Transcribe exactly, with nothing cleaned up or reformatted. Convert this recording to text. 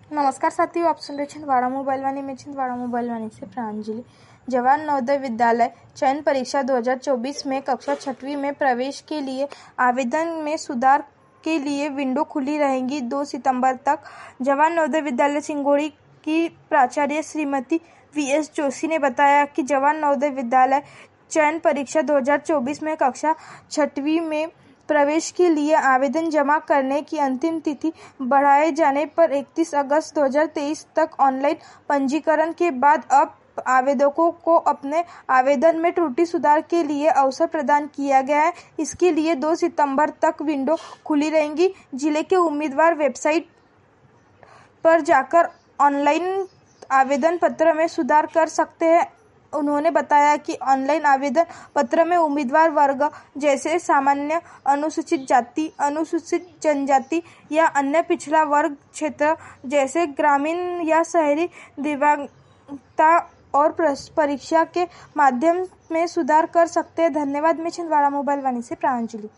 नमस्कार साथियों, आप सुन रहे छिंदवाड़ा मोबाइल वाणी में छिंदवाड़ा मोबाइल वाणी से प्रांजलि। जवाहर नवोदय विद्यालय चयन परीक्षा दो हज़ार चौबीस में कक्षा छठवीं में प्रवेश के लिए आवेदन में सुधार के लिए विंडो खुली रहेंगी दो सितंबर तक। जवाहर नवोदय विद्यालय सिंगोड़ी की प्राचार्य श्रीमती वी एस जोशी ने बताया कि जवाहर नवोदय विद्यालय चयन परीक्षा दो हज़ार चौबीस में कक्षा छठवीं में प्रवेश के लिए आवेदन जमा करने की अंतिम तिथि बढ़ाए जाने पर इकतीस अगस्त दो हज़ार तेईस तक ऑनलाइन पंजीकरण के बाद अब आवेदकों को अपने आवेदन में त्रुटि सुधार के लिए अवसर प्रदान किया गया है। इसके लिए दो सितंबर तक विंडो खुली रहेंगी। जिले के उम्मीदवार वेबसाइट पर जाकर ऑनलाइन आवेदन पत्र में सुधार कर सकते हैं। उन्होंने बताया कि ऑनलाइन आवेदन पत्र में उम्मीदवार वर्ग जैसे सामान्य, अनुसूचित जाति, अनुसूचित जनजाति या अन्य पिछड़ा वर्ग क्षेत्र जैसे ग्रामीण या शहरी दिव्यांगता और परीक्षा के माध्यम में सुधार कर सकते हैं। धन्यवाद। मैं छिंदवाड़ा मोबाइल वाणी से प्रांजलि।